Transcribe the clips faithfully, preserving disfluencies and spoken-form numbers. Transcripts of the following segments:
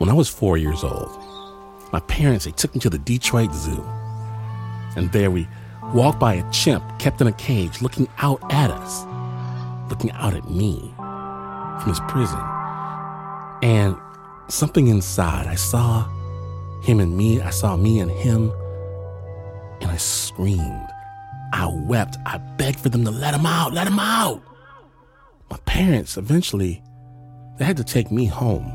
When I was four years old, my parents, they took me to the Detroit Zoo. And there we walked by a chimp kept in a cage looking out at us, looking out at me from his prison. And something inside, I saw him and me, I saw me and him, and I screamed. I wept. I begged for them to let him out, let him out. My parents, eventually, they had to take me home.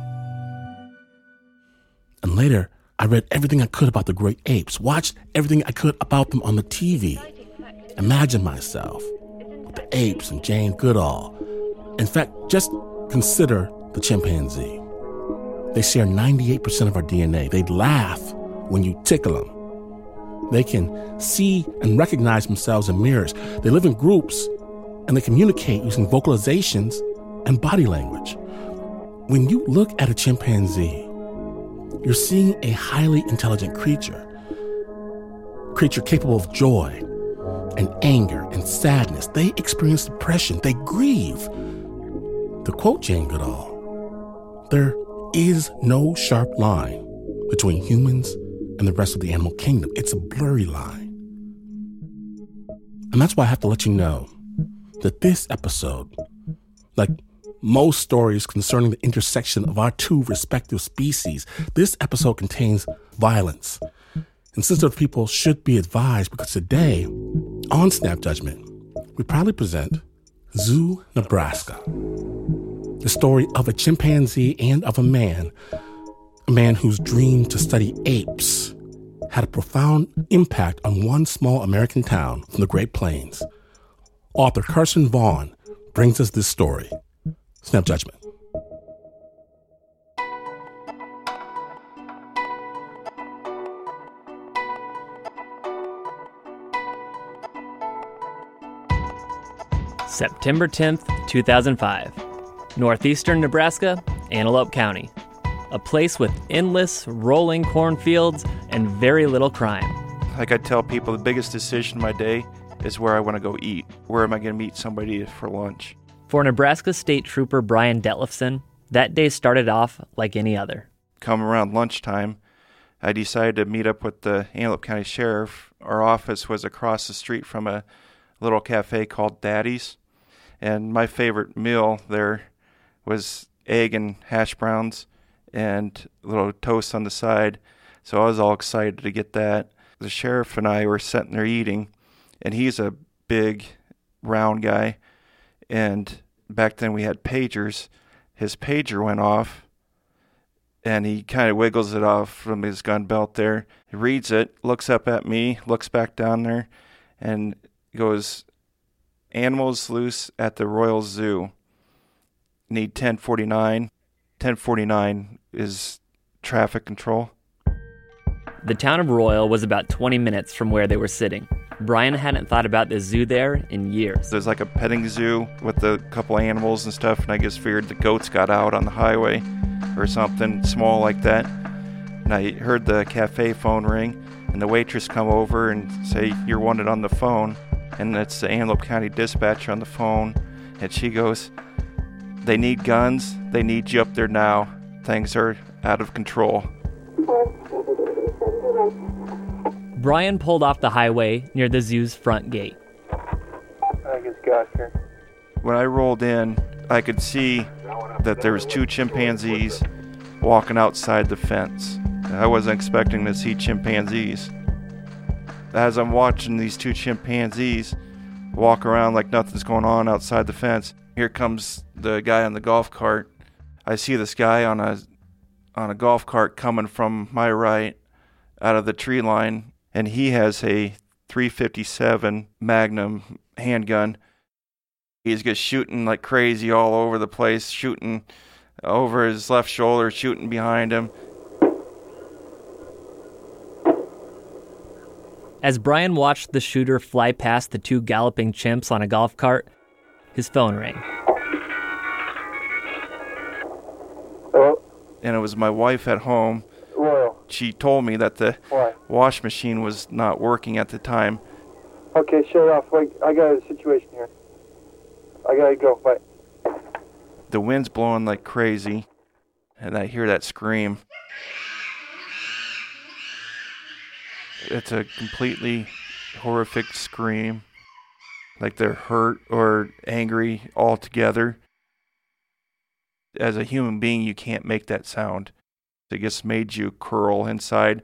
And later, I read everything I could about the great apes, watched everything I could about them on the T V. Imagined myself with the apes and Jane Goodall. In fact, just consider the chimpanzee. They share ninety-eight percent of our D N A. They laugh when you tickle them. They can see and recognize themselves in mirrors. They live in groups, and they communicate using vocalizations and body language. When you look at a chimpanzee, you're seeing a highly intelligent creature, creature capable of joy and anger and sadness. They experience depression. They grieve. To quote Jane Goodall, there is no sharp line between humans and the rest of the animal kingdom. It's a blurry line. And that's why I have to let you know that this episode, like most stories concerning the intersection of our two respective species, this episode contains violence. And sensitive people should be advised, because today, on Snap Judgment, we proudly present Zoo, Nebraska. The story of a chimpanzee and of a man, a man whose dream to study apes had a profound impact on one small American town from the Great Plains. Author Carson Vaughn brings us this story. Snap Judgment. September tenth, two thousand five. Northeastern Nebraska, Antelope County. A place with endless, rolling cornfields and very little crime. Like I tell people, the biggest decision of my day is where I want to go eat. Where am I going to meet somebody for lunch? For Nebraska State Trooper Brian Detlefson, that day started off like any other. Come around lunchtime, I decided to meet up with the Antelope County Sheriff. Our office was across the street from a little cafe called Daddy's. And my favorite meal there was egg and hash browns and a little toast on the side. So I was all excited to get that. The sheriff and I were sitting there eating, and he's a big, round guy. And back then we had pagers. His pager went off, and he kind of wiggles it off from his gun belt there. He reads it, looks up at me, looks back down there, and goes, "Animals loose at the Royal Zoo. Need ten forty-nine. ten forty-nine is traffic control." The town of Royal was about twenty minutes from where they were sitting. Brian hadn't thought about the zoo there in years. There's like a petting zoo with a couple animals and stuff, and I just figured the goats got out on the highway or something small like that. And I heard the cafe phone ring, and the waitress come over and say, "You're wanted on the phone." And it's the Antelope County dispatcher on the phone, and she goes, "They need guns. They need you up there now. Things are out of control." Brian pulled off the highway near the zoo's front gate. I just got here. When I rolled in, I could see that there was two chimpanzees walking outside the fence. I wasn't expecting to see chimpanzees. As I'm watching these two chimpanzees walk around like nothing's going on outside the fence, here comes the guy on the golf cart. I see this guy on a on a golf cart coming from my right out of the tree line, and he has a three fifty-seven Magnum handgun. He's just shooting like crazy all over the place, shooting over his left shoulder, shooting behind him. As Brian watched the shooter fly past the two galloping chimps on a golf cart, his phone rang. Hello? And it was my wife at home. Well, She told me that the what? wash machine was not working at the time. Okay, shut it off. Wait, I got a situation here. I gotta go. Bye. The wind's blowing like crazy. and I hear that scream. It's a completely horrific scream, like they're hurt or angry all together. As a human being, you can't make that sound. It just made you curl inside.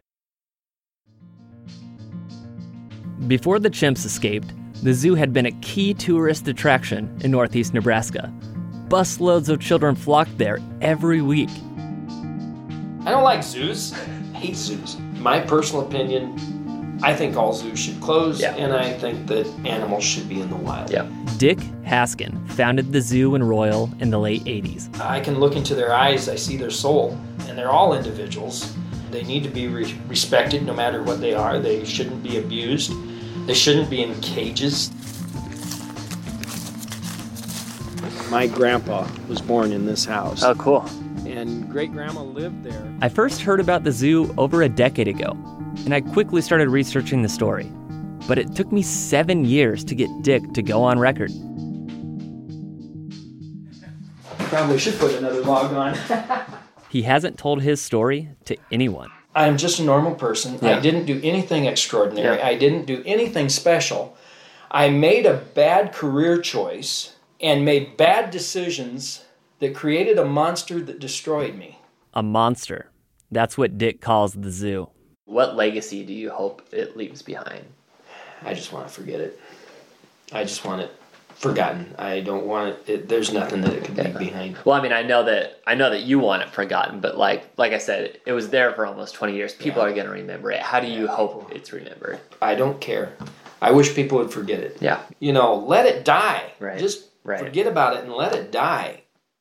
Before the chimps escaped, the zoo had been a key tourist attraction in northeast Nebraska. Busloads of children flocked there every week. I don't like zoos. I hate zoos. My personal opinion, I think all zoos should close, yeah. and I think that animals should be in the wild. Yeah. Dick Haskin founded the zoo in Royal in the late eighties. I can look into their eyes, I see their soul, and they're all individuals. They need to be re- respected no matter what they are. They shouldn't be abused. They shouldn't be in cages. My grandpa was born in this house. Oh, cool. And great-grandma lived there. I first heard about the zoo over a decade ago, and I quickly started researching the story. But it took me seven years to get Dick to go on record. Probably should put another log on. He hasn't told his story to anyone. I'm just a normal person. Yeah. I didn't do anything extraordinary. Yeah. I didn't do anything special. I made a bad career choice and made bad decisions that created a monster that destroyed me. A monster. That's what Dick calls the zoo. What legacy do you hope it leaves behind? I just want to forget it. I just want it forgotten. I don't want it, it there's nothing that it could leave behind. Well, I mean, I know that I know that you want it forgotten, but like like I said, it was there for almost twenty years. People yeah. are going to remember it. How do you yeah. hope it's remembered? I don't care. I wish people would forget it. Yeah. You know, let it die. Right. Just right. forget about it and let it die.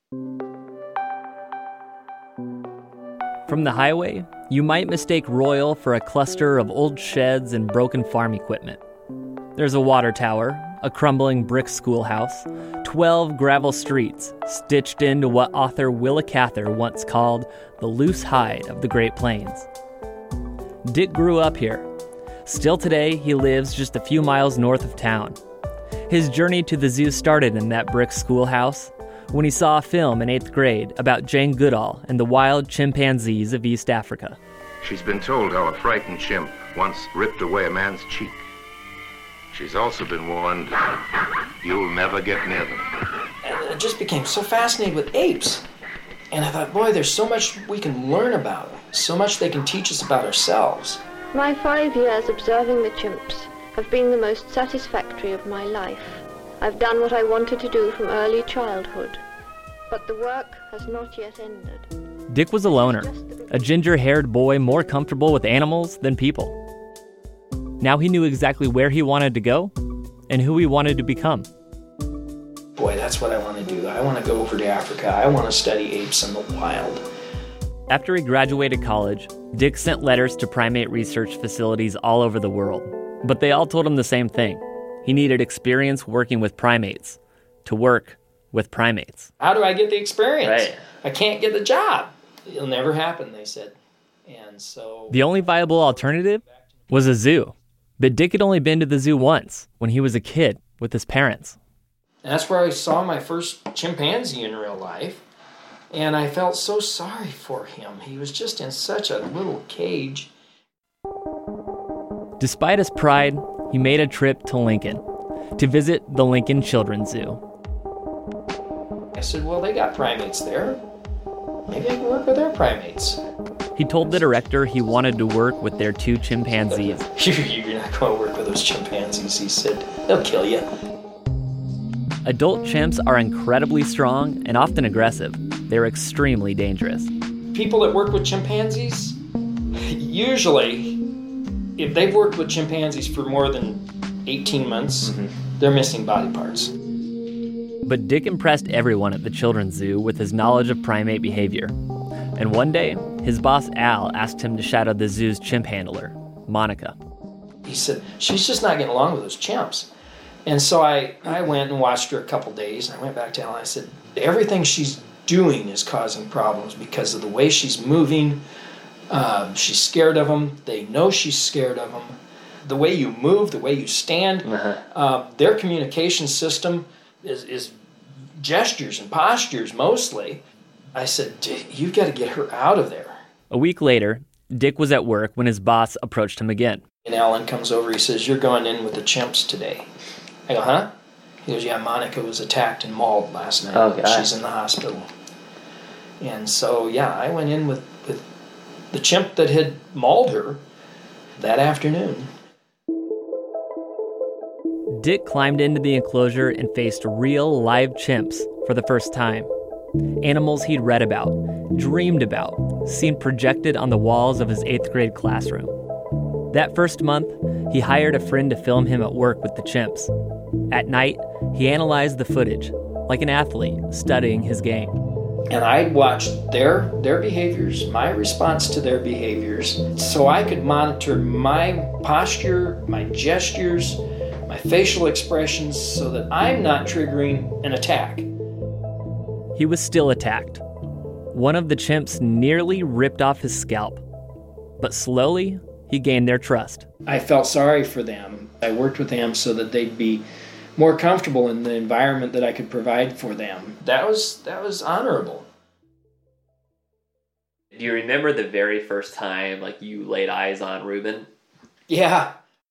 From the highway, you might mistake Royal for a cluster of old sheds and broken farm equipment. There's a water tower, a crumbling brick schoolhouse, twelve gravel streets stitched into what author Willa Cather once called the loose hide of the Great Plains. Dick grew up here. Still today, he lives just a few miles north of town. His journey to the zoo started in that brick schoolhouse when he saw a film in eighth grade about Jane Goodall and the wild chimpanzees of East Africa. She's been told how a frightened chimp once ripped away a man's cheek. She's also been warned, you'll never get near them. And I just became so fascinated with apes. And I thought, boy, there's so much we can learn about them. So much they can teach us about ourselves. My five years observing the chimps have been the most satisfactory of my life. I've done what I wanted to do from early childhood. But the work has not yet ended. Dick was a loner, a ginger-haired boy more comfortable with animals than people. Now he knew exactly where he wanted to go and who he wanted to become. Boy, that's what I want to do. I want to go over to Africa. I want to study apes in the wild. After he graduated college, Dick sent letters to primate research facilities all over the world. But they all told him the same thing. He needed experience working with primates to work with primates. How do I get the experience? Right. I can't get the job. It'll never happen, they said. And so... The only viable alternative was a zoo. But Dick had only been to the zoo once, when he was a kid with his parents. And that's where I saw my first chimpanzee in real life. And I felt so sorry for him. He was just in such a little cage. Despite his pride, he made a trip to Lincoln to visit the Lincoln Children's Zoo. I said, well, they got primates there. Maybe I can work with their primates. He told the director he wanted to work with their two chimpanzees. You're not going to work with those chimpanzees, he said. They'll kill you. Adult chimps are incredibly strong and often aggressive. They're extremely dangerous. People that work with chimpanzees, usually, if they've worked with chimpanzees for more than eighteen months, mm-hmm. they're missing body parts. But Dick impressed everyone at the Children's Zoo with his knowledge of primate behavior. And one day, his boss Al asked him to shadow the zoo's chimp handler, Monica. He said, she's just not getting along with those chimps. And so I, I went and watched her a couple days, and I went back to Al and I said, everything she's doing is causing problems because of the way she's moving. Um, she's scared of them. They know she's scared of them. The way you move, the way you stand, uh-huh. uh, their communication system is, is gestures and postures mostly. I said, you've got to get her out of there. A week later, Dick was at work when his boss approached him again. And Alan comes over, he says, you're going in with the chimps today. I go, huh? He goes, yeah, Monica was attacked and mauled last night. Oh, God. She's in the hospital. And so, yeah, I went in with, with the chimp that had mauled her that afternoon. Dick climbed into the enclosure and faced real live chimps for the first time. Animals he'd read about, dreamed about, seen projected on the walls of his eighth grade classroom. That first month, he hired a friend to film him at work with the chimps. At night, he analyzed the footage, like an athlete studying his game. And I watched their their behaviors, my response to their behaviors, so I could monitor my posture, my gestures, my facial expressions, so that I'm not triggering an attack. He was still attacked. One of the chimps nearly ripped off his scalp. But slowly, he gained their trust. I felt sorry for them. I worked with them so that they'd be more comfortable in the environment that I could provide for them. That was that was honorable. Do you remember the very first time like you laid eyes on Reuben? Yeah.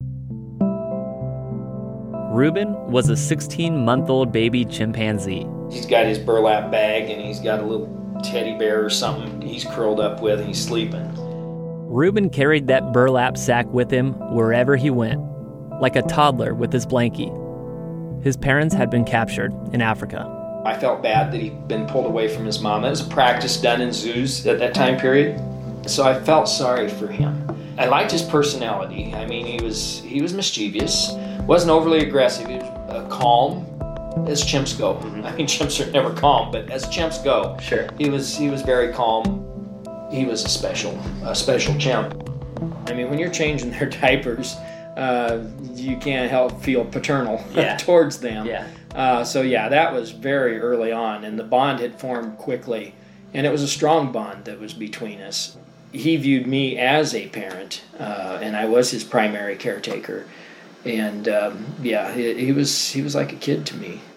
Reuben was a sixteen-month-old baby chimpanzee. He's got his burlap bag and he's got a little teddy bear or something he's curled up with and he's sleeping. Reuben carried that burlap sack with him wherever he went, like a toddler with his blankie. His parents had been captured in Africa. I felt bad that he'd been pulled away from his mom. It was a practice done in zoos at that time period. So I felt sorry for him. I liked his personality. I mean, he was he was mischievous, wasn't overly aggressive. He was uh, calm, as chimps go. Mm-hmm. I mean, chimps are never calm, but as chimps go, sure, he was he was very calm. He was a special a special chimp. I mean, when you're changing their diapers, uh, you can't help feel paternal yeah. towards them. Yeah. Uh, so yeah, that was very early on, and the bond had formed quickly, and it was a strong bond that was between us. He viewed me as a parent, uh, and I was his primary caretaker, and um, yeah, he, he was he was like a kid to me.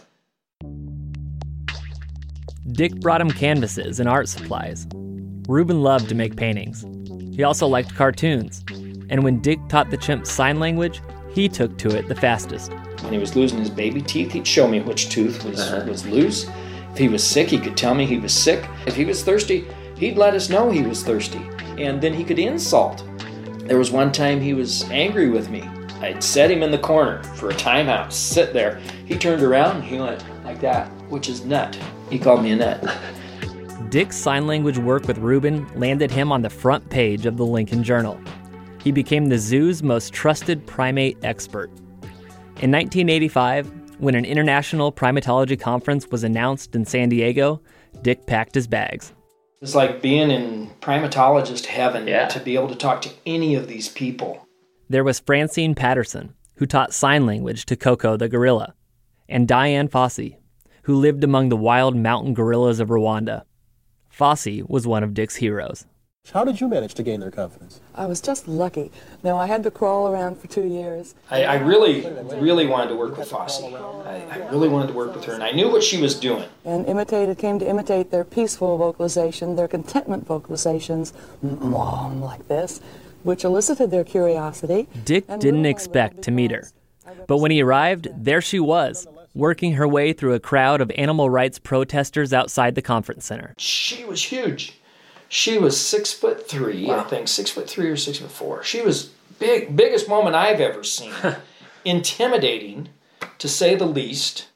Dick brought him canvases and art supplies. Reuben loved to make paintings. He also liked cartoons, and when Dick taught the chimp sign language, he took to it the fastest. When he was losing his baby teeth, he'd show me which tooth was, uh-huh. was loose. If he was sick, he could tell me he was sick. If he was thirsty, he'd let us know he was thirsty. And then he could insult. There was one time he was angry with me. I'd set him in the corner for a timeout, sit there. He turned around and he went like that, which is nut. He called me a nut. Dick's sign language work with Reuben landed him on the front page of the Lincoln Journal. He became the zoo's most trusted primate expert. In nineteen eighty-five, when an international primatology conference was announced in San Diego, Dick packed his bags. It's like being in primatologist heaven yeah. to be able to talk to any of these people. There was Francine Patterson, who taught sign language to Coco the gorilla, and Diane Fossey, who lived among the wild mountain gorillas of Rwanda. Fossey was one of Dick's heroes. How did you manage to gain their confidence? I was just lucky. Now, I had to crawl around for two years. I, I really, really wanted to work with Fossey. I, I really wanted to work with her, and I knew what she was doing. And imitated, came to imitate their peaceful vocalization, their contentment vocalizations, like this, which elicited their curiosity. Dick didn't expect to meet her. But when he arrived, there she was, working her way through a crowd of animal rights protesters outside the conference center. She was huge. She was six foot three, wow. I think, six foot three or six foot four. She was big, biggest woman I've ever seen. Intimidating, to say the least.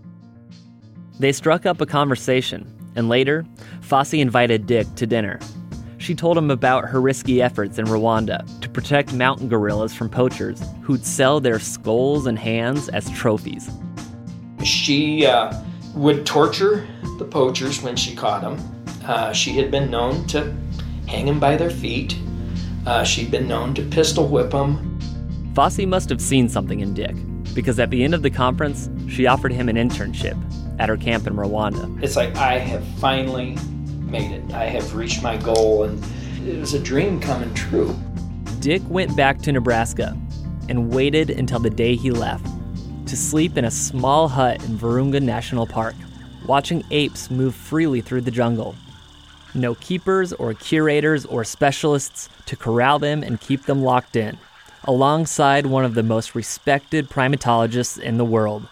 They struck up a conversation, and later, Fossey invited Dick to dinner. She told him about her risky efforts in Rwanda to protect mountain gorillas from poachers who'd sell their skulls and hands as trophies. She uh, would torture the poachers when she caught them. Uh, she had been known to hang them by their feet. Uh, she'd been known to pistol whip them. Fossey must have seen something in Dick, because at the end of the conference, she offered him an internship at her camp in Rwanda. It's like, I have finally made it. I have reached my goal, and it was a dream coming true. Dick went back to Nebraska and waited until the day he left to sleep in a small hut in Virunga National Park, watching apes move freely through the jungle No keepers or curators or specialists to corral them and keep them locked in, alongside one of the most respected primatologists in the world.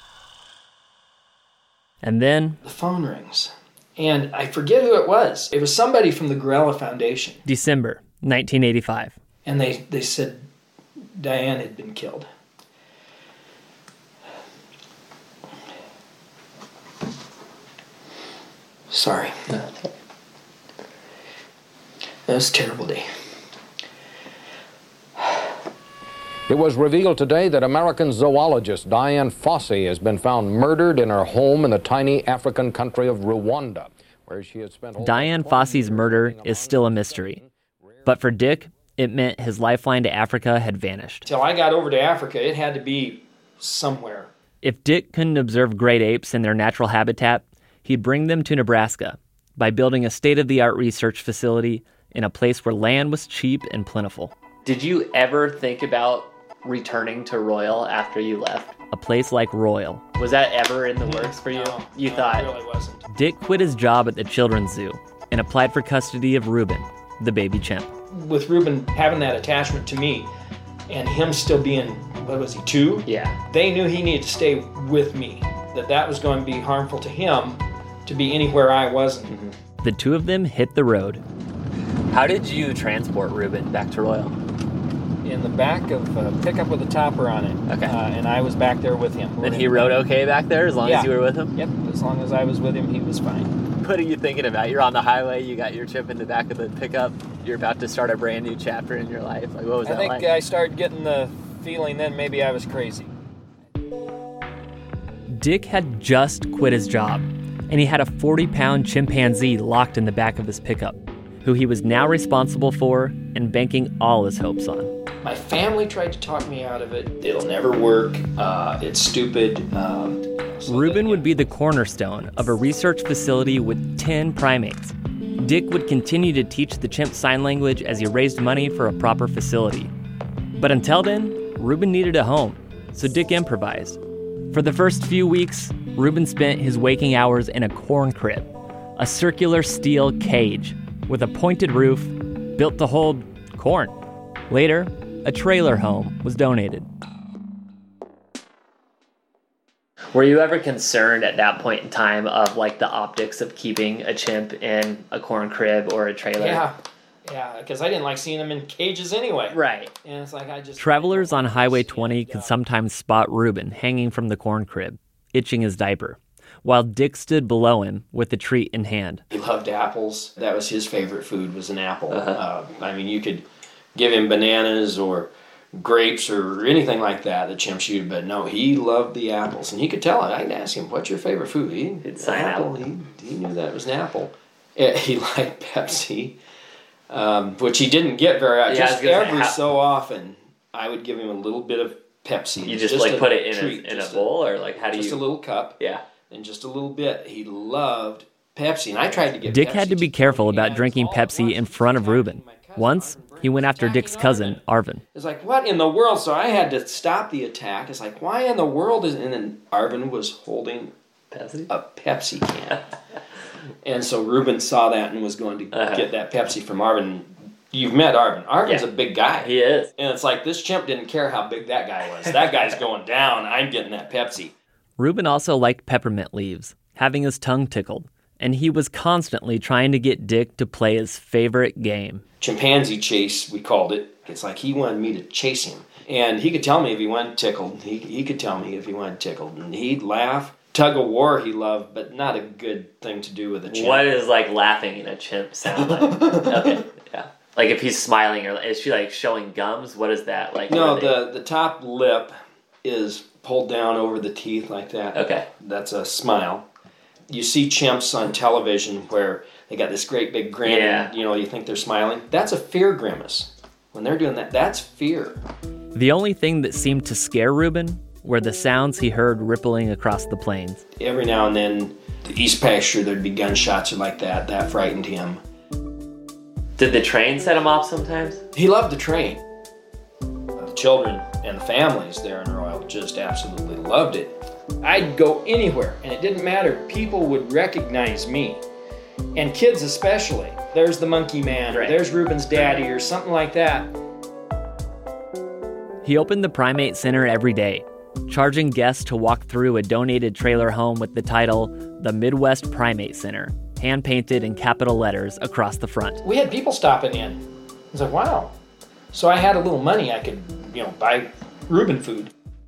And then... the phone rings. And I forget who it was. It was somebody from the Gorilla Foundation. December nineteen eighty-five. And they, they said Diane had been killed. Sorry. That was a terrible day. It was revealed today that American zoologist Dian Fossey has been found murdered in her home in the tiny African country of Rwanda, where she had spent... Dian Fossey's murder is still a mystery. But for Dick, it meant his lifeline to Africa had vanished. Till I got over to Africa, it had to be somewhere. If Dick couldn't observe great apes in their natural habitat, he'd bring them to Nebraska by building a state-of-the-art research facility in a place where land was cheap and plentiful. Did you ever think about returning to Royal after you left? A place like Royal. Was that ever in the works for you? No, you no, thought? It really wasn't. Dick quit his job at the Children's Zoo and applied for custody of Reuben, the baby chimp. With Reuben having that attachment to me and him still being, what was he, two? Yeah. They knew he needed to stay with me, that that was going to be harmful to him to be anywhere I wasn't. Mm-hmm. The two of them hit the road. How did you transport Reuben back to Royal? In the back of a pickup with a topper on it. Okay. Uh, and I was back there with him. And he rode okay back there as long yeah. as you were with him? Yep, as long as I was with him, he was fine. What are you thinking about? You're on the highway, you got your chimp in the back of the pickup, you're about to start a brand new chapter in your life. Like, what was I that think like? I started getting the feeling then maybe I was crazy. Dick had just quit his job, and he had a forty-pound chimpanzee locked in the back of his pickup, who he was now responsible for and banking all his hopes on. My family tried to talk me out of it. It'll never work. Uh, it's stupid. Um, so Reuben that, would be the cornerstone of a research facility with ten primates. Dick would continue to teach the chimp sign language as he raised money for a proper facility. But until then, Reuben needed a home, so Dick improvised. For the first few weeks, Reuben spent his waking hours in a corn crib, a circular steel cage with a pointed roof built to hold corn. Later, a trailer home was donated. Were you ever concerned at that point in time of like the optics of keeping a chimp in a corn crib or a trailer? Yeah, yeah, because I didn't like seeing them in cages anyway. Right. And it's like I just... Travelers on Highway twenty could sometimes spot Reuben hanging from the corn crib, itching his diaper, while Dick stood below him with a treat in hand. He loved apples. That was his favorite food, was an apple. Uh-huh. Uh, I mean, you could give him bananas or grapes or anything like that, the chimp shoot, but no, he loved the apples. And he could tell it. I'd ask him, what's your favorite food? He, it's an apple. He, he knew that it was an apple. It, he liked Pepsi, um, which he didn't get very often. Yeah, just every how, so often, I would give him a little bit of Pepsi. You just, just like put it in treat, a, in a bowl, or like how do just you? Just a little cup. Yeah. And just a little bit. He loved Pepsi, and I tried to get Dick Pepsi had to be careful about drinking Pepsi in front of Reuben. Once, he went after Dick's cousin, Arvin. It's like, what in the world? So I had to stop the attack. It's like, why in the world is... And then Arvin was holding Pepsi? a Pepsi can. And so Reuben saw that and was going to uh-huh. get that Pepsi from Arvin. You've met Arvin. Arvin's yeah. a big guy. He is. And it's like, this chimp didn't care how big that guy was. That guy's going down. I'm getting that Pepsi. Reuben also liked peppermint leaves, having his tongue tickled, and he was constantly trying to get Dick to play his favorite game. Chimpanzee chase, we called it. It's like he wanted me to chase him. And he could tell me if he wanted tickled. He, he could tell me if he wanted tickled. And he'd laugh. Tug of war he loved, but not a good thing to do with a chimp. What is like laughing in a chimp sound like? Okay, yeah. Like if he's smiling, or is she like showing gums? What is that like? No, the, the top lip is pulled down over the teeth like that. Okay. That's a smile. You see chimps on television where they got this great big grin yeah. and, you know, you think they're smiling. That's a fear grimace. When they're doing that, that's fear. The only thing that seemed to scare Reuben were the sounds he heard rippling across the plains. Every now and then, the east pasture, there'd be gunshots or like that. That frightened him. Did the train set him off sometimes? He loved the train. The children and the families there in Royal just absolutely loved it. I'd go anywhere, and it didn't matter. People would recognize me. And kids especially. There's the monkey man, or there's Reuben's daddy, or something like that. He opened the Primate Center every day, charging guests to walk through a donated trailer home with the title, The Midwest Primate Center, hand-painted in capital letters across the front. We had people stopping in. I was like, wow. So I had a little money, I could, you know, buy Reuben food.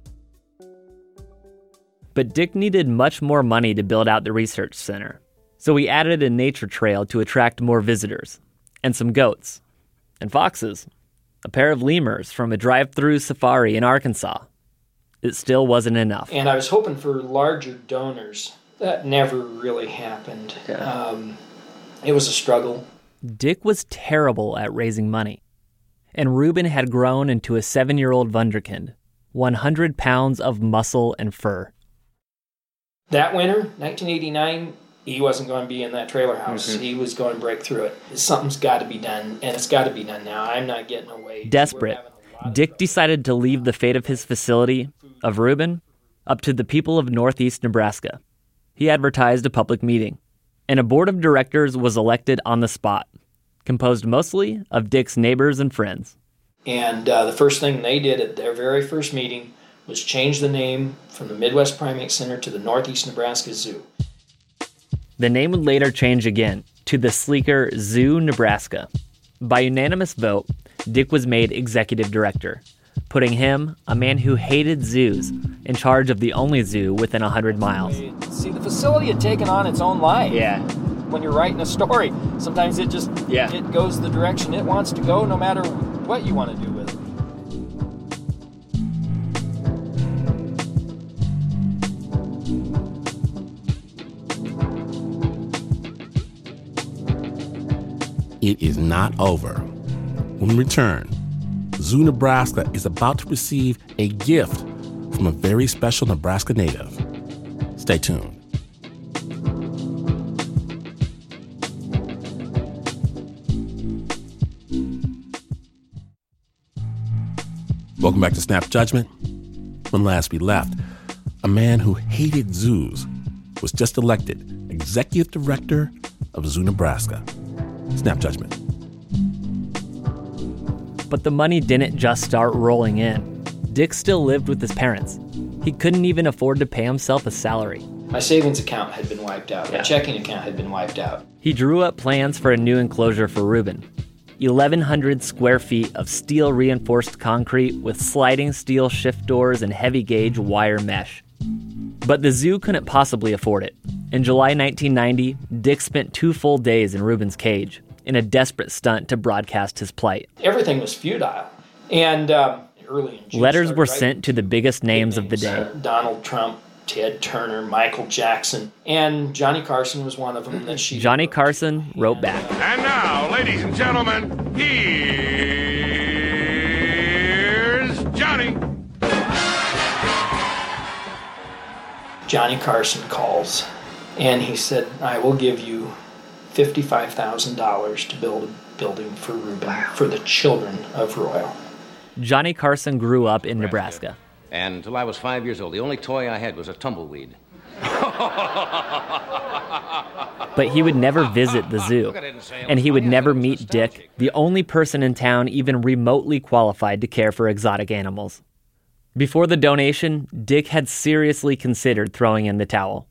But Dick needed much more money to build out the research center. So he added a nature trail to attract more visitors, and some goats, and foxes, a pair of lemurs from a drive-through safari in Arkansas. It still wasn't enough. And I was hoping for larger donors. That never really happened. Yeah. Um, it was a struggle. Dick was terrible at raising money. And Reuben had grown into a seven-year-old wunderkind, one hundred pounds of muscle and fur. That winter, nineteen eighty-nine, he wasn't going to be in that trailer house. Mm-hmm. He was going to break through it. Something's got to be done, and it's got to be done now. I'm not getting away. Desperate, Dick decided to leave the fate of his facility, of Reuben, up to the people of northeast Nebraska. He advertised a public meeting, and a board of directors was elected on the spot, composed mostly of Dick's neighbors and friends. And uh, the first thing they did at their very first meeting was change the name from the Midwest Primate Center to the Northeast Nebraska Zoo. The name would later change again to the sleeker Zoo Nebraska. By unanimous vote, Dick was made executive director, putting him, a man who hated zoos, in charge of the only zoo within one hundred miles. See, the facility had taken on its own life. Yeah. When you're writing a story, sometimes it just yeah. it goes the direction it wants to go, no matter what you want to do with it. It is not over. When we return, Zoo Nebraska is about to receive a gift from a very special Nebraska native. Stay tuned. Welcome back to Snap Judgment. When last we left, a man who hated zoos was just elected executive director of Zoo Nebraska. Snap Judgment. But the money didn't just start rolling in. Dick still lived with his parents. He couldn't even afford to pay himself a salary. My savings account had been wiped out. Yeah. My checking account had been wiped out. He drew up plans for a new enclosure for Reuben. eleven hundred square feet of steel-reinforced concrete with sliding steel shift doors and heavy-gauge wire mesh. But the zoo couldn't possibly afford it. In July nineteen ninety, Dick spent two full days in Reuben's cage in a desperate stunt to broadcast his plight. Everything was futile. And um, early in June, letters were sent to the biggest names, names of the day. Donald Trump, Ted Turner, Michael Jackson, and Johnny Carson was one of them that she Johnny Carson wrote back. And now, ladies and gentlemen, here's Johnny. Johnny Carson calls, and he said, I will give you fifty-five thousand dollars to build a building for Reuben, for the children of Royal. Johnny Carson grew up in Nebraska. And until I was five years old, the only toy I had was a tumbleweed. But he would never visit the zoo, and he would never meet Dick, the only person in town even remotely qualified to care for exotic animals. Before the donation, Dick had seriously considered throwing in the towel.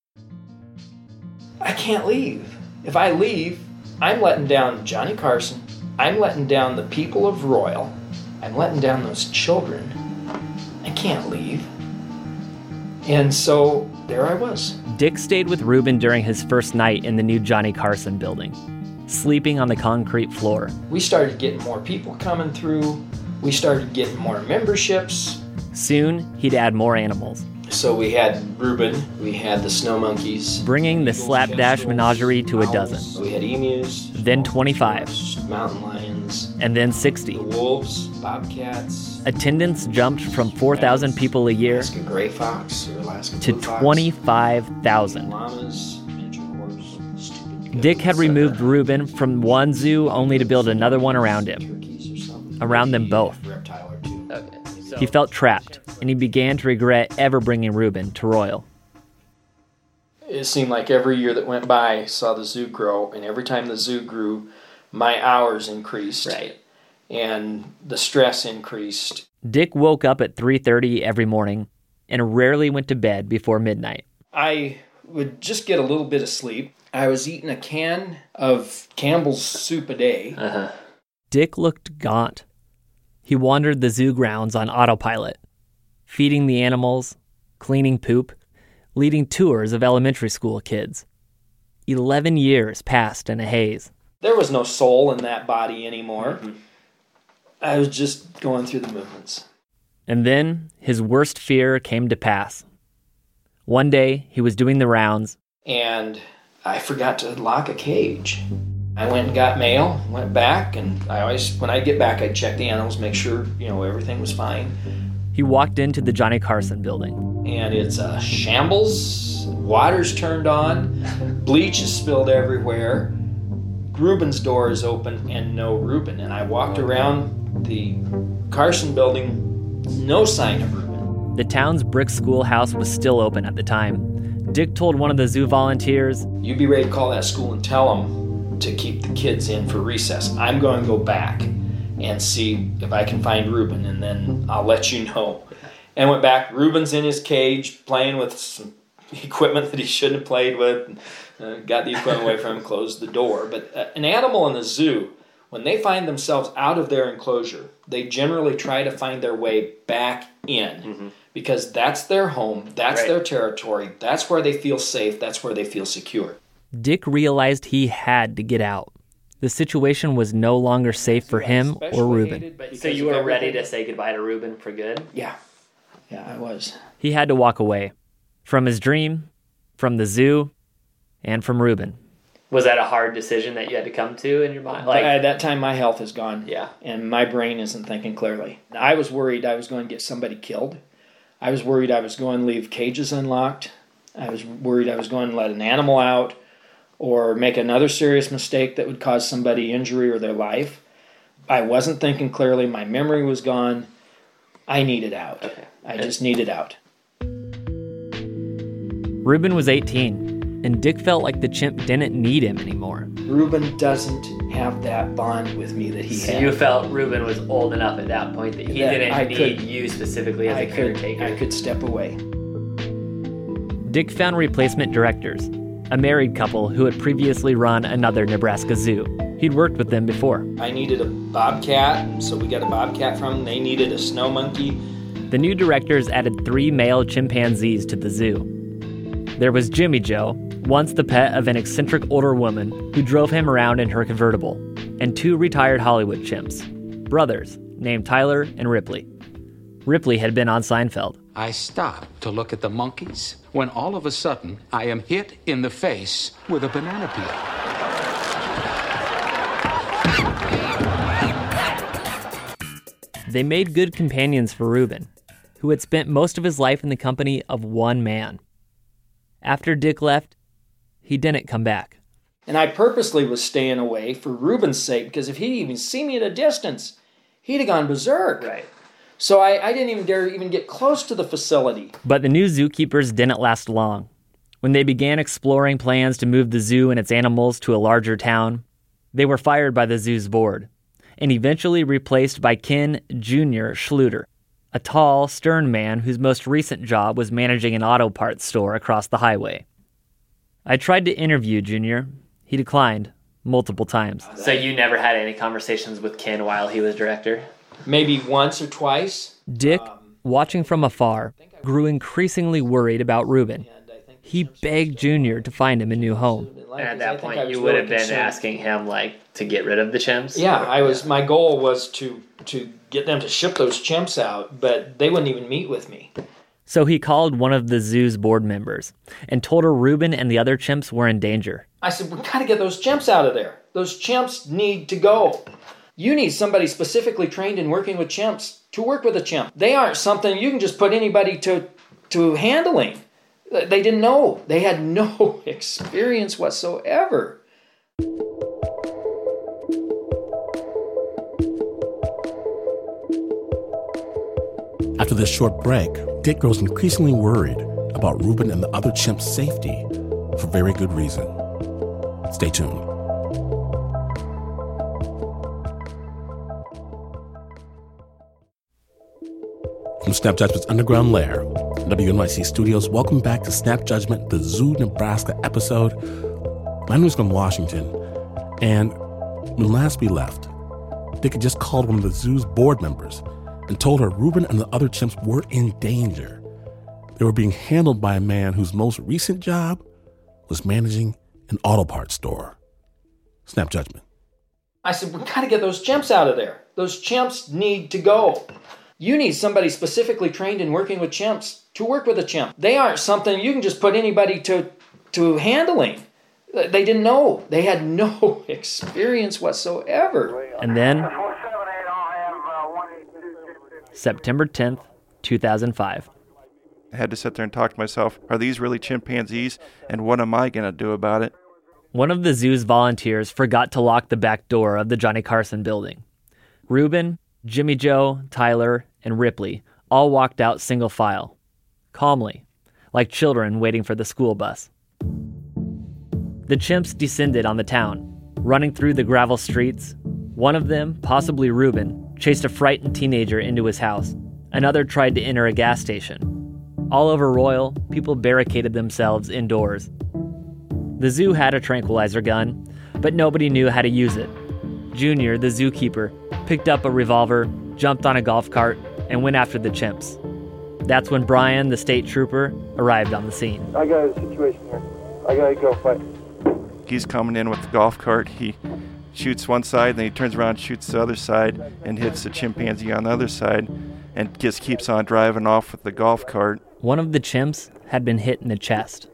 I can't leave. If I leave, I'm letting down Johnny Carson. I'm letting down the people of Royal. I'm letting down those children. I can't leave. And so there I was. Dick stayed with Reuben during his first night in the new Johnny Carson building, sleeping on the concrete floor. We started getting more people coming through. We started getting more memberships. Soon, he'd add more animals. So we had Reuben, we had the snow monkeys. Bringing the slapdash menagerie to a dozen. We had emus. Then twenty-five. Mountain lions. And then sixty. The wolves, bobcats. Attendance jumped from four thousand people a year Alaska gray fox or Alaska to twenty-five thousand. Llamas, miniature horse, stupid. Dick had removed Reuben from one zoo only to build another one around him. Around them both. He felt trapped, and he began to regret ever bringing Reuben to Royal. it seemed like every year that went by, I saw the zoo grow, and every time the zoo grew, my hours increased. Right. And the stress increased. Dick woke up at three thirty every morning and rarely went to bed before midnight. I would just get a little bit of sleep. I was eating a can of Campbell's soup a day. Uh-huh. Dick looked gaunt. He wandered the zoo grounds on autopilot, feeding the animals, cleaning poop, leading tours of elementary school kids. Eleven years passed in a haze. There was no soul in that body anymore. Mm-hmm. I was just going through the movements. And then his worst fear came to pass. One day, he was doing the rounds. And I forgot to lock a cage. I went and got mail, went back, and I always, when I get back, I'd check the animals, make sure, you know, everything was fine. He walked into the Johnny Carson building. And it's a shambles, water's turned on, bleach is spilled everywhere, Reuben's door is open, and no Reuben. And I walked around the Carson building, no sign of Reuben. The town's brick schoolhouse was still open at the time. Dick told one of the zoo volunteers, "You be ready to call that school and tell them to keep the kids in for recess. I'm going to go back and see if I can find Reuben, and then I'll let you know." And went back. Reuben's in his cage playing with some equipment that he shouldn't have played with. Uh, got the equipment away from him, closed the door. But uh, an animal in the zoo, when they find themselves out of their enclosure, they generally try to find their way back in. Mm-hmm. Because that's their home, that's right. Their territory, that's where they feel safe, that's where they feel secure. Dick realized he had to get out. The situation was no longer safe for him or Reuben. So you were ready to say goodbye to Reuben for good? Yeah. Yeah, I was. He had to walk away. From his dream, from the zoo, and from Reuben. Was that a hard decision that you had to come to in your mind? Like, at that time, my health is gone. Yeah. And my brain isn't thinking clearly. I was worried I was going to get somebody killed. I was worried I was going to leave cages unlocked. I was worried I was going to let an animal out or make another serious mistake that would cause somebody injury or their life. I wasn't thinking clearly. My memory was gone. I needed out. Okay. I just needed out. Reuben was eighteen, and Dick felt like the chimp didn't need him anymore. Reuben doesn't have that bond with me that he so had. You felt Reuben was old enough at that point that he that didn't I need could, you specifically as I a caretaker. Could, I could step away. Dick found replacement directors, a married couple who had previously run another Nebraska zoo. He'd worked with them before. I needed a bobcat, so we got a bobcat from them. They needed a snow monkey. The new directors added three male chimpanzees to the zoo. There was Jimmy Joe, once the pet of an eccentric older woman who drove him around in her convertible, and two retired Hollywood chimps, brothers named Tyler and Ripley. Ripley had been on Seinfeld. I stopped to look at the monkeys when all of a sudden I am hit in the face with a banana peel. They made good companions for Reuben, who had spent most of his life in the company of one man. After Dick left, he didn't come back. And I purposely was staying away for Reuben's sake, because if he'd even seen me at a distance, he'd have gone berserk. Right. So I, I didn't even dare even get close to the facility. But the new zookeepers didn't last long. When they began exploring plans to move the zoo and its animals to a larger town, they were fired by the zoo's board, and eventually replaced by Ken Junior Schluter, a tall, stern man whose most recent job was managing an auto parts store across the highway. I tried to interview Junior. He declined multiple times. So you never had any conversations with Ken while he was director? Maybe once or twice. Dick, watching from afar, grew increasingly worried about Reuben. He begged Junior to find him a new home. And at that point, you would have been asking him, like, to get rid of the chimps? Yeah, I was. My goal was to to get them to ship those chimps out, but they wouldn't even meet with me. So he called one of the zoo's board members and told her Reuben and the other chimps were in danger. I said, we got to get those chimps out of there. Those chimps need to go. You need somebody specifically trained in working with chimps to work with a chimp. They aren't something you can just put anybody to to handling. They didn't know. They had no experience whatsoever. After this short break, Dick grows increasingly worried about Reuben and the other chimps' safety for very good reason. Stay tuned. From Snap Judgment's underground lair, W N Y C Studios, welcome back to Snap Judgment, the Zoo, Nebraska episode. My name is Glenn Washington, and when last we left, Dick had just called one of the zoo's board members and told her Reuben and the other chimps were in danger. They were being handled by a man whose most recent job was managing an auto parts store. Snap Judgment. I said, we got to get those chimps out of there. Those chimps need to go. You need somebody specifically trained in working with chimps to work with a chimp. They aren't something you can just put anybody to, to handling. They didn't know. They had no experience whatsoever. And then, September tenth, two thousand five. I had to sit there and talk to myself, are these really chimpanzees? And what am I going to do about it? One of the zoo's volunteers forgot to lock the back door of the Johnny Carson building. Reuben, Jimmy Joe, Tyler, and Ripley all walked out single file, calmly, like children waiting for the school bus. The chimps descended on the town, running through the gravel streets. One of them, possibly Reuben, chased a frightened teenager into his house. Another tried to enter a gas station. All over Royal, people barricaded themselves indoors. The zoo had a tranquilizer gun, but nobody knew how to use it. Junior, the zookeeper, picked up a revolver, jumped on a golf cart, and went after the chimps. That's when Brian, the state trooper, arrived on the scene. I got a situation here. I gotta go fight. He's coming in with the golf cart. He shoots one side, then he turns around and shoots the other side and hits the chimpanzee on the other side and just keeps on driving off with the golf cart. One of the chimps had been hit in the chest.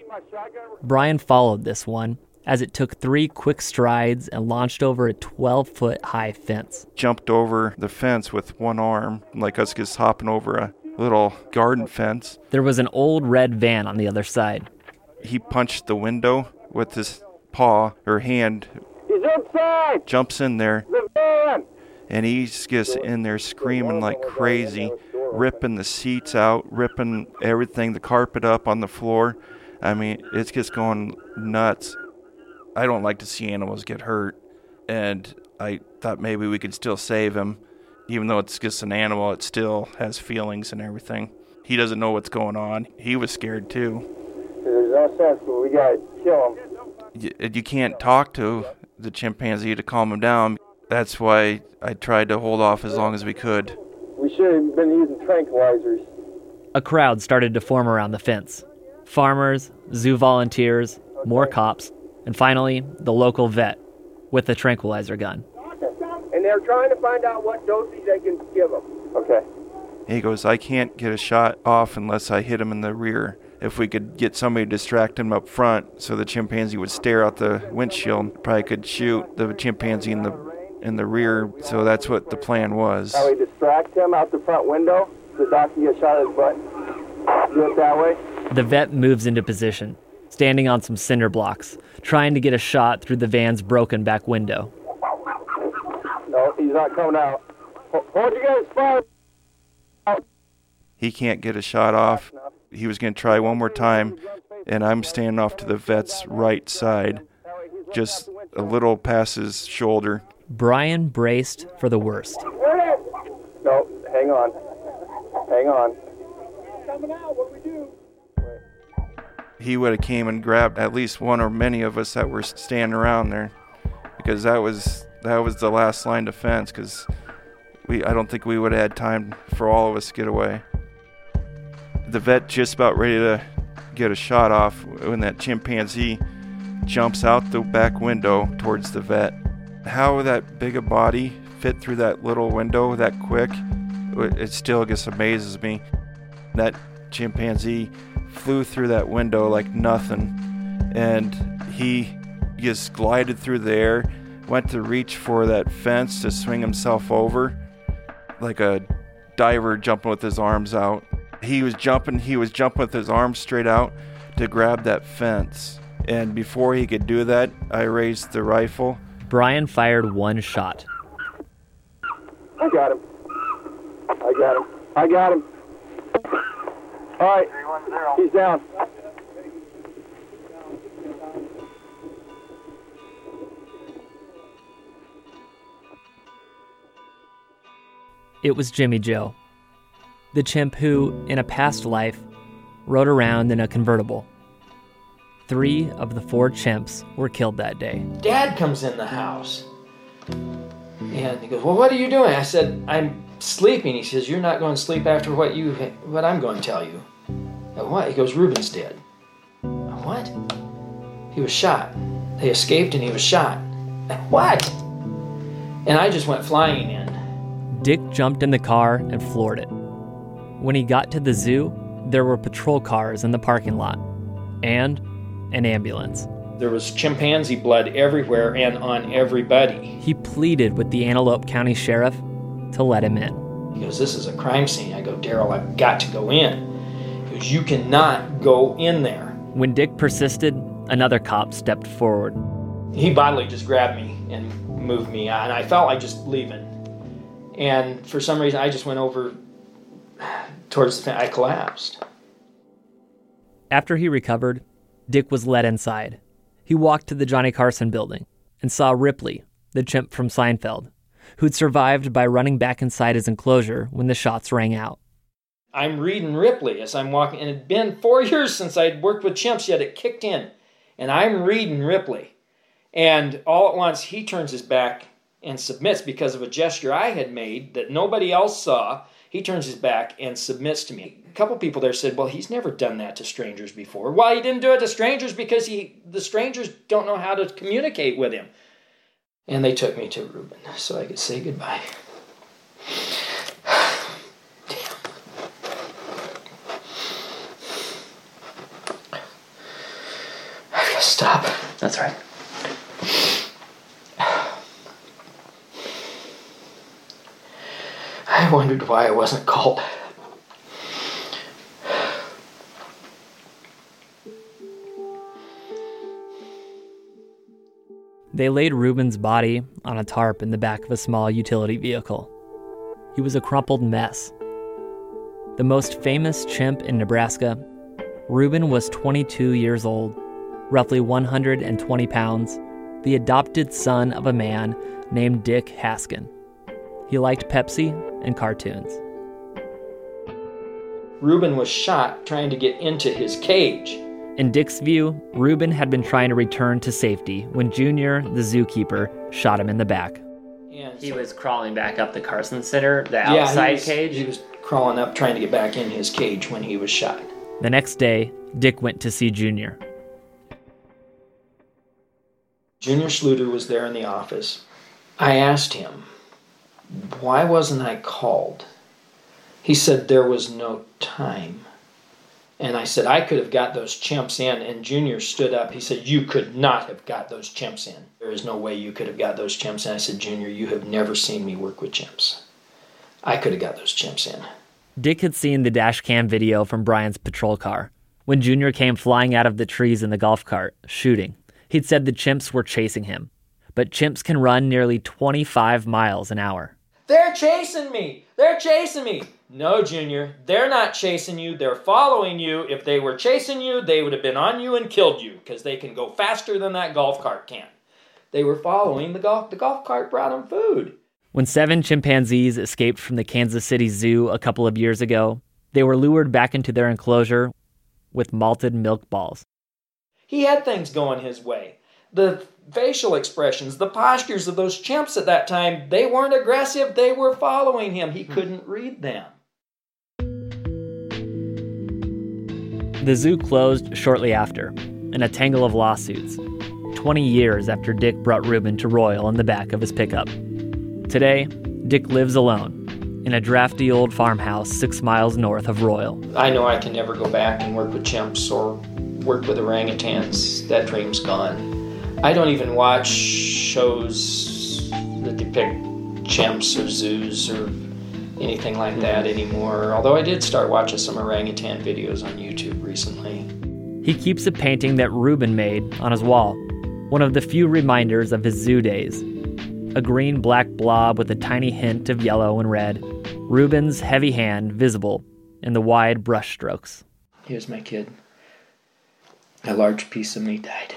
Brian followed this one as it took three quick strides and launched over a twelve-foot high fence. Jumped over the fence with one arm, like us just hopping over a little garden fence. There was an old red van on the other side. He punched the window with his paw or hand. He's inside! Jumps in there. The van! And he's just in there screaming like crazy, ripping the seats out, ripping everything, the carpet up on the floor. I mean, it's just going nuts. I don't like to see animals get hurt, and I thought maybe we could still save him. Even though it's just an animal, it still has feelings and everything. He doesn't know what's going on. He was scared too. There's no sense, but we gotta kill him. You, you can't talk to the chimpanzee to calm him down. That's why I tried to hold off as long as we could. We should have been using tranquilizers. A crowd started to form around the fence. Farmers, zoo volunteers, more cops, and finally, the local vet with a tranquilizer gun. And they're trying to find out what dosage they can give them. Okay. He goes, I can't get a shot off unless I hit him in the rear. If we could get somebody to distract him up front so the chimpanzee would stare out the windshield, probably could shoot the chimpanzee in the in the rear. So that's what the plan was. How we distract him out the front window so the dog can get a shot at his butt? Do it that way? The vet moves into position, standing on some cinder blocks, trying to get a shot through the van's broken back window. No, he's not coming out. Hold you guys fire. He can't get a shot off. He was going to try one more time, and I'm standing off to the vet's right side, just a little past his shoulder. Brian braced for the worst. No, hang on. Hang on. Coming out, what do we do? He would have came and grabbed at least one or many of us that were standing around there, because that was that was the last line of defense, because we I don't think we would have had time for all of us to get away. The vet just about ready to get a shot off when that chimpanzee jumps out the back window towards the vet. How that big a body fit through that little window that quick, it still just amazes me. That chimpanzee flew through that window like nothing, and he just glided through the air, went to reach for that fence to swing himself over like a diver jumping with his arms out. He was jumping, he was jumping with his arms straight out to grab that fence. And before he could do that, I raised the rifle. Brian fired one shot. I got him. I got him. I got him. All right. He's down. It was Jimmy Joe, the chimp who, in a past life, rode around in a convertible. Three of the four chimps were killed that day. Dad comes in the house, and he goes, well, what are you doing? I said, I'm sleeping. He says, you're not going to sleep after what you, what I'm going to tell you. And what? He goes, Ruben's dead. What? He was shot. They escaped and he was shot. What? And I just went flying in. Dick jumped in the car and floored it. When he got to the zoo, there were patrol cars in the parking lot and an ambulance. There was chimpanzee blood everywhere and on everybody. He pleaded with the Antelope County Sheriff to let him in. He goes, this is a crime scene. I go, Daryl, I've got to go in. He goes, you cannot go in there. When Dick persisted, another cop stepped forward. He bodily just grabbed me and moved me, and I felt like just leaving. And for some reason, I just went over towards the fence. I collapsed. After he recovered, Dick was led inside. He walked to the Johnny Carson building and saw Ripley, the chimp from Seinfeld, who'd survived by running back inside his enclosure when the shots rang out. I'm reading Ripley as I'm walking, and it had been four years since I'd worked with chimps, yet it kicked in. And I'm reading Ripley. And all at once, he turns his back and submits because of a gesture I had made that nobody else saw. He turns his back and submits to me. A couple people there said, well, he's never done that to strangers before. Well, he didn't do it to strangers because he the strangers don't know how to communicate with him. And they took me to Ruben so I could say goodbye. Stop. That's right. I wondered why I wasn't called. They laid Ruben's body on a tarp in the back of a small utility vehicle. He was a crumpled mess. The most famous chimp in Nebraska, Ruben was twenty-two years old, roughly one hundred twenty pounds, the adopted son of a man named Dick Haskin. He liked Pepsi and cartoons. Ruben was shot trying to get into his cage. In Dick's view, Ruben had been trying to return to safety when Junior, the zookeeper, shot him in the back. And he was crawling back up the Carson Center, the yeah, outside he was, cage? He was crawling up trying to get back in his cage when he was shot. The next day, Dick went to see Junior. Junior Schluter was there in the office. I asked him, why wasn't I called? He said there was no time. And I said, I could have got those chimps in. And Junior stood up. He said, you could not have got those chimps in. There is no way you could have got those chimps in. I said, Junior, you have never seen me work with chimps. I could have got those chimps in. Dick had seen the dash cam video from Brian's patrol car when Junior came flying out of the trees in the golf cart, shooting. He'd said the chimps were chasing him. But chimps can run nearly twenty-five miles an hour. They're chasing me! They're chasing me! No, Junior, they're not chasing you. They're following you. If they were chasing you, they would have been on you and killed you because they can go faster than that golf cart can. They were following the golf. The golf cart brought them food. When seven chimpanzees escaped from the Kansas City Zoo a couple of years ago, they were lured back into their enclosure with malted milk balls. He had things going his way. The facial expressions, the postures of those chimps at that time, they weren't aggressive. They were following him. He couldn't read them. The zoo closed shortly after, in a tangle of lawsuits, twenty years after Dick brought Ruben to Royal in the back of his pickup. Today, Dick lives alone in a drafty old farmhouse six miles north of Royal. I know I can never go back and work with chimps or work with orangutans. That dream's gone. I don't even watch shows that depict chimps or zoos or anything like that anymore, although I did start watching some orangutan videos on YouTube recently. He keeps a painting that Ruben made on his wall, one of the few reminders of his zoo days. A green-black blob with a tiny hint of yellow and red, Ruben's heavy hand visible in the wide brush strokes. Here's my kid. A large piece of me died.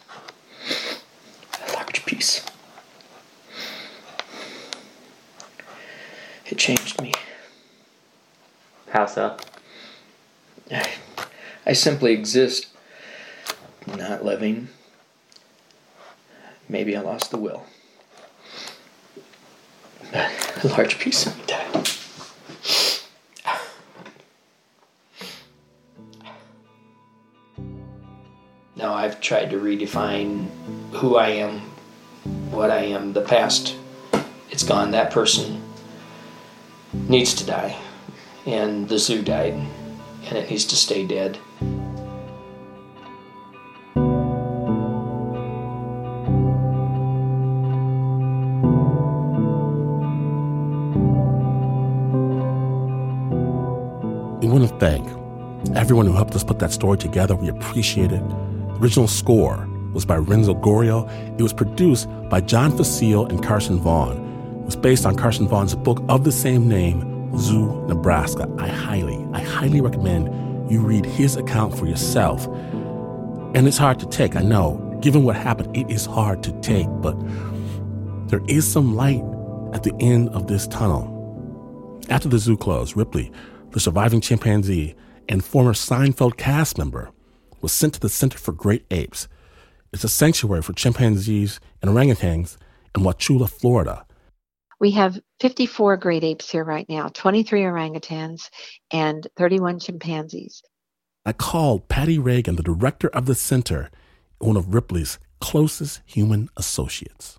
A large piece. changed me. How so? I, I simply exist, not living. Maybe I lost the will. But a large piece of me died. Now I've tried to redefine who I am, what I am. The past, it's gone. That person needs to die. And the zoo died, and it needs to stay dead. We want to thank everyone who helped us put that story together. We appreciate it. The original score was by Renzo Gorrio. It was produced by John Facile and Carson Vaughn. It was based on Carson Vaughn's book of the same name, Zoo, Nebraska. I highly, I highly recommend you read his account for yourself. And it's hard to take, I know. Given what happened, it is hard to take, but there is some light at the end of this tunnel. After the zoo closed, Ripley, the surviving chimpanzee and former Seinfeld cast member, was sent to the Center for Great Apes. It's a sanctuary for chimpanzees and orangutans in Wauchula, Florida. We have fifty-four great apes here right now, twenty-three orangutans, and thirty-one chimpanzees. I called Patty Reagan, the director of the center, one of Ripley's closest human associates.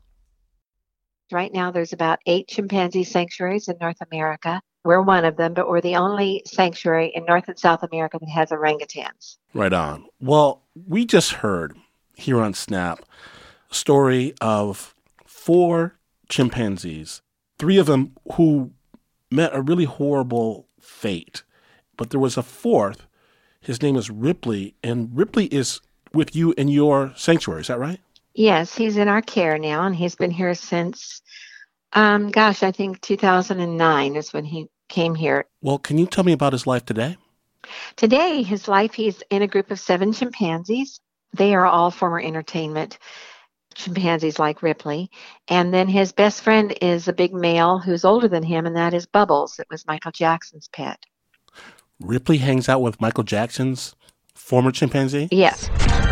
Right now, there's about eight chimpanzee sanctuaries in North America. We're one of them, but we're the only sanctuary in North and South America that has orangutans. Right on. Well, we just heard here on Snap a story of four chimpanzees, three of them who met a really horrible fate. But there was a fourth. His name is Ripley, and Ripley is with you in your sanctuary. Is that right? Yes, he's in our care now, and he's been here since, um, gosh, I think two thousand nine is when he came here. Well, can you tell me about his life today? Today, his life, he's in a group of seven chimpanzees. They are all former entertainment chimpanzees like Ripley. And then his best friend is a big male who's older than him, and that is Bubbles. It was Michael Jackson's pet. Ripley hangs out with Michael Jackson's former chimpanzee? Yes.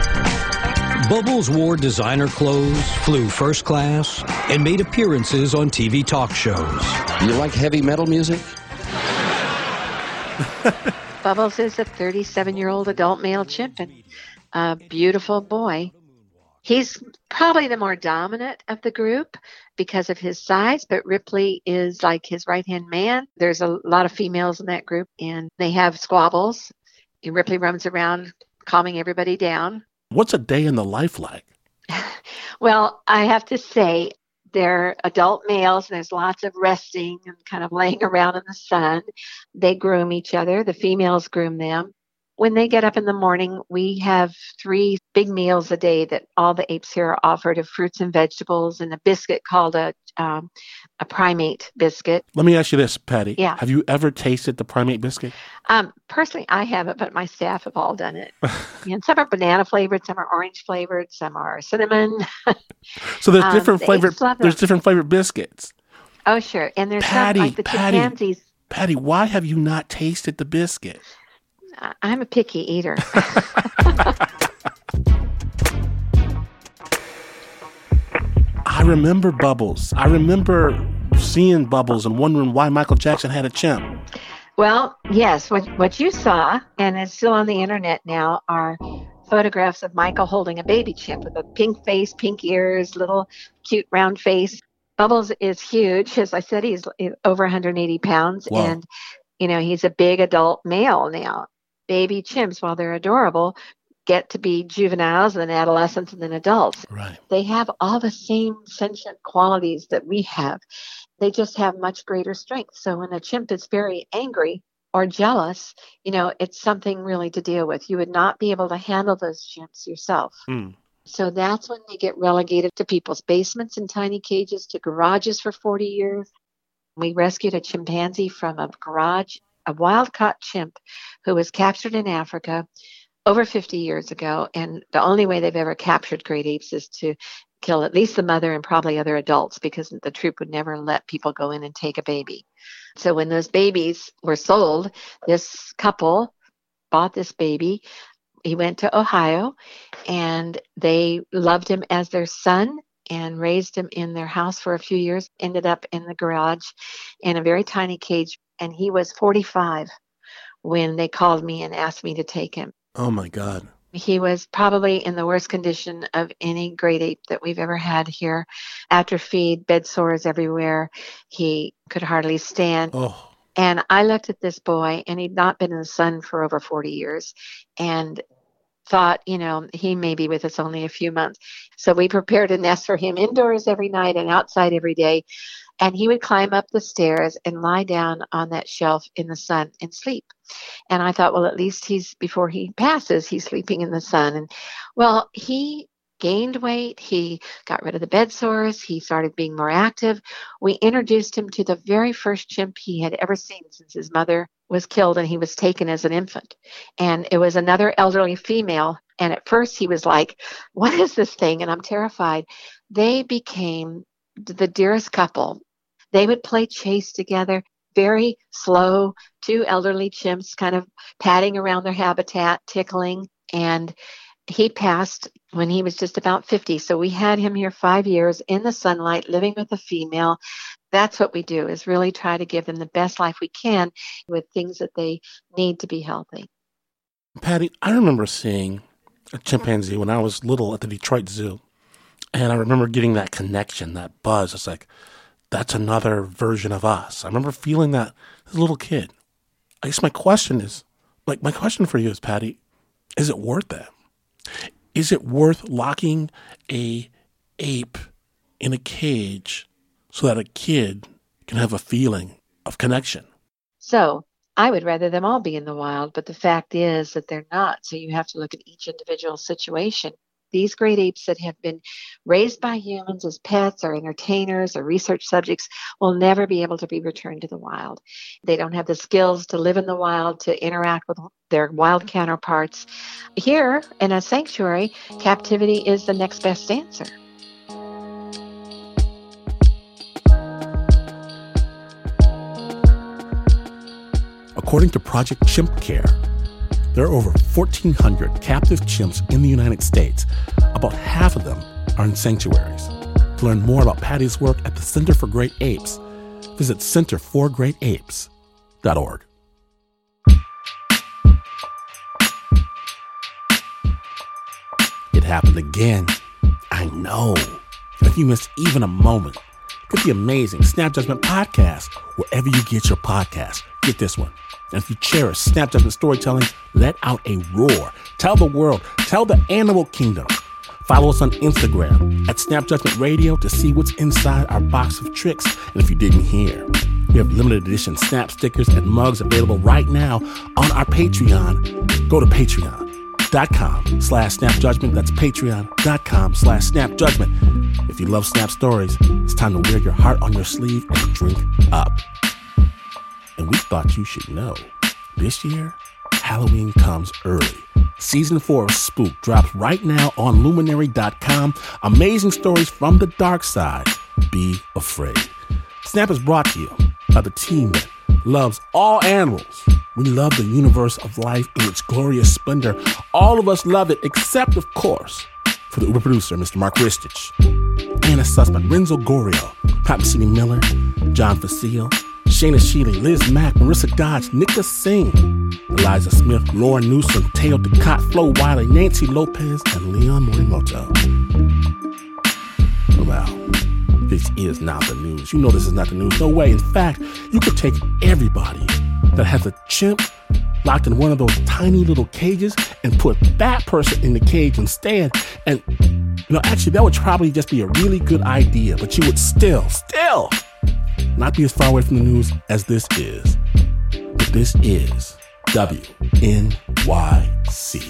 Bubbles wore designer clothes, flew first class, and made appearances on T V talk shows. You like heavy metal music? Bubbles is a thirty-seven-year-old adult male chimp and a beautiful boy. He's probably the more dominant of the group because of his size, but Ripley is like his right-hand man. There's a lot of females in that group, and they have squabbles. And Ripley runs around calming everybody down. What's a day in the life like? Well, I have to say, they're adult males, and there's lots of resting and kind of laying around in the sun. They groom each other. The females groom them. When they get up in the morning, we have three big meals a day that all the apes here are offered of fruits and vegetables and a biscuit called a um, a primate biscuit. Let me ask you this, Patty. Yeah. Have you ever tasted the primate biscuit? Um, personally, I haven't, but my staff have all done it. And some are banana flavored, some are orange flavored, some are cinnamon. So there's um, different the flavored. apes love There's them. different flavored biscuits. Oh, sure. And there's Patty, some like the Patty, chimpanzees. Patty, why have you not tasted the biscuit? I- I'm a picky eater. I remember Bubbles. I remember seeing Bubbles and wondering why Michael Jackson had a chimp. Well, yes, what what you saw, and it's still on the internet now, are photographs of Michael holding a baby chimp with a pink face, pink ears, little cute round face. Bubbles is huge. As I said, he's over one hundred eighty pounds, Wow. and you know he's a big adult male now. Baby chimps, while they're adorable, get to be juveniles and then adolescents and then adults. Right. They have all the same sentient qualities that we have. They just have much greater strength. So when a chimp is very angry or jealous, you know, it's something really to deal with. You would not be able to handle those chimps yourself. Mm. So that's when they get relegated to people's basements in tiny cages, to garages for forty years. We rescued a chimpanzee from a garage, a wild-caught chimp who was captured in Africa over fifty years ago. And the only way they've ever captured great apes is to kill at least the mother and probably other adults, because the troop would never let people go in and take a baby. So when those babies were sold, this couple bought this baby. He went to Ohio, and they loved him as their son and raised him in their house for a few years, ended up in the garage in a very tiny cage. And he was forty-five when they called me and asked me to take him. Oh, my God. He was probably in the worst condition of any great ape that we've ever had here. Atrophied, bed sores everywhere. He could hardly stand. Oh. And I looked at this boy, and he'd not been in the sun for over forty years, and thought, you know, he may be with us only a few months. So we prepared a nest for him indoors every night and outside every day. And he would climb up the stairs and lie down on that shelf in the sun and sleep. And I thought, well, at least he's, before he passes, he's sleeping in the sun. And well, he gained weight. He got rid of the bed sores. He started being more active. We introduced him to the very first chimp he had ever seen since his mother was killed and he was taken as an infant. And it was another elderly female. And at first he was like, what is this thing? And I'm terrified. They became the dearest couple. They would play chase together, very slow, two elderly chimps kind of padding around their habitat, tickling. And he passed when he was just about fifty. So we had him here five years in the sunlight, living with a female. That's what we do, is really try to give them the best life we can with things that they need to be healthy. Patty, I remember seeing a chimpanzee when I was little at the Detroit Zoo. And I remember getting that connection, that buzz. It's like, that's another version of us. I remember feeling that as a little kid. I guess my question is, like, my question for you is, Patty, is it worth that? Is it worth locking a ape in a cage so that a kid can have a feeling of connection? So I would rather them all be in the wild, but the fact is that they're not. So you have to look at each individual situation. These great apes that have been raised by humans as pets or entertainers or research subjects will never be able to be returned to the wild. They don't have the skills to live in the wild, to interact with their wild counterparts. Here, in a sanctuary, captivity is the next best answer. According to Project Chimp Care, there are over fourteen hundred captive chimps in the United States. About half of them are in sanctuaries. To learn more about Patty's work at the Center for Great Apes, visit center for great apes dot org. It happened again. I know. And if you missed even a moment, get the amazing Snap Judgment podcast wherever you get your podcast. Get this one. And if you cherish Snap Judgment storytelling, let out a roar. Tell the world. Tell the animal kingdom. Follow us on Instagram at Snap Judgment Radio to see what's inside our box of tricks. And if you didn't hear, we have limited edition Snap stickers and mugs available right now on our Patreon. Go to patreon.com slash Snap Judgment. That's patreon.com slash Snap Judgment. If you love Snap stories, it's time to wear your heart on your sleeve and drink up. And we thought you should know, this year, Halloween comes early. Season four of Spook drops right now on luminary dot com. Amazing stories from the dark side. Be afraid. Snap is brought to you by the team that loves all animals. We love the universe of life in its glorious splendor. All of us love it, except, of course, for the Uber producer, Mister Mark Ristich, Anna Sussman, Renzo Gorio, Pat City Miller, John Facile, Shayna Shealy, Liz Mack, Marissa Dodge, Nika Singh, Eliza Smith, Lauren Newsom, Teo Ducott, Flo Wiley, Nancy Lopez, and Leon Morimoto. Well, this is not the news. You know this is not the news. No way. In fact, you could take everybody that has a chimp locked in one of those tiny little cages and put that person in the cage instead. And, you know, actually, that would probably just be a really good idea, but you would still, still not be as far away from the news as this is. But this is W N Y C.